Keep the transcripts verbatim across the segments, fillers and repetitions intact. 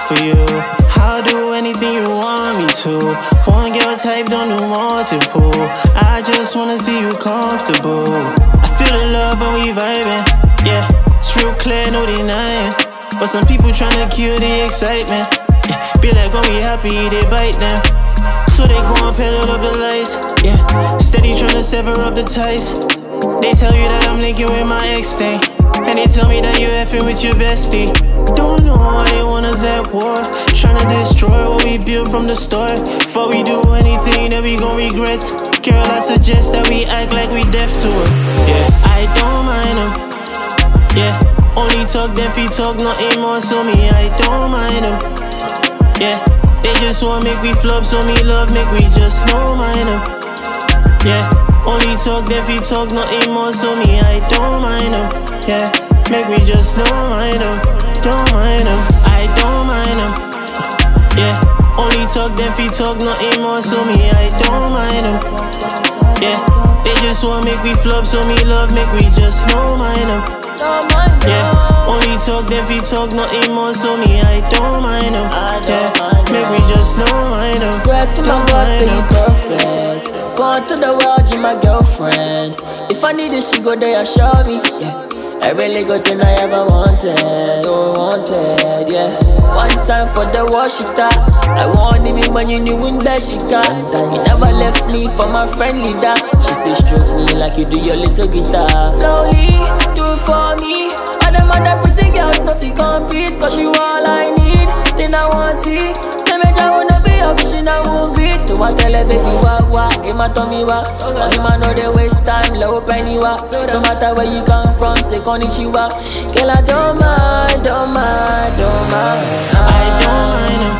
for you. I'll do anything you want me to. One girl type, don't do multiple. I just wanna see you comfortable. I feel the love when we vibing. Yeah, it's real clear, no denying. But some people tryna kill the excitement. Yeah, be like when we happy, they bite them. So they gon' pedal up the lights. Yeah, steady tryna sever up the ties. They tell you that I'm linking with my ex thing, and they tell me that you effing with your bestie. Don't know why they want us at war, tryna destroy what we built from the start. Before we do anything that we gon' regret, girl, I suggest that we act like we deaf to it. Yeah, I don't mind them. Yeah, only talk, then feet talk, nothing more, so me, I don't mind them. Yeah, they just want make we flop, so me love, make we just no mind them. Yeah, only talk, then feet talk, nothing more, so me, I don't mind them. Yeah, make we just no mind them, don't mind them, I don't mind them. Yeah, only talk, then feet talk, nothing more, so me, I don't mind them. Yeah, they just want make we flop, so me love, make we just no mind them. Yeah, only talk, then feet talk, nothing more, so me, I don't mind them. Yeah, make we just no mind them. Swear to my God, say you perfect. Gone to the world, you my girlfriend. If I need it, she go there, show me. Yeah, I really got to I ever wanted, oh wanted, yeah. One time for the washita, I wanted me when you knew in that she got. You never left me for my friend leader. She say stroke me like you do your little guitar. Slowly, do it for me. All them other pretty girls, nothing compete, cause you all I need. Then I wanna see, say me I wanna be up, she not hungry. So I tell her baby wah wah, him a tummy wah. Or him a know they waste time, low penny wah. No matter where you come from, say konnichiwa. Girl I don't mind, don't mind, don't mind. I don't mind them.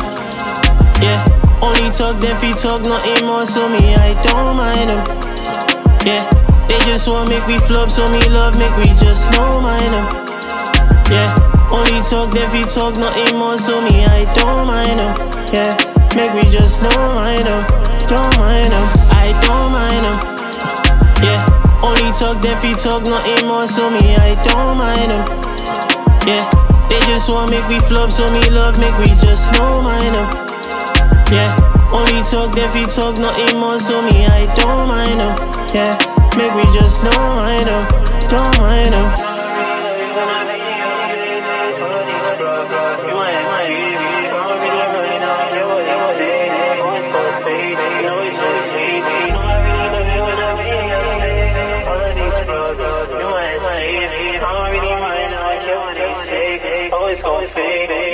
Yeah, only talk, then feet talk, nothing more, so me, I don't mind them. Yeah, they just want make we flop, so me love, make we just no mind them. Yeah, only talk, then feet talk, nothing more, so me, I don't mind them. Yeah, make we just no mind them, don't mind them, I don't mind them. Yeah, only talk, then feet talk, nothing more, so me, I don't mind them. Yeah, they just want make we flop, so me love, make we just no mind them. Yeah, only talk, then feet talk, nothing more, so me, I don't mind them. Yeah, make we just no mind them, don't mind them. Always gon' fade.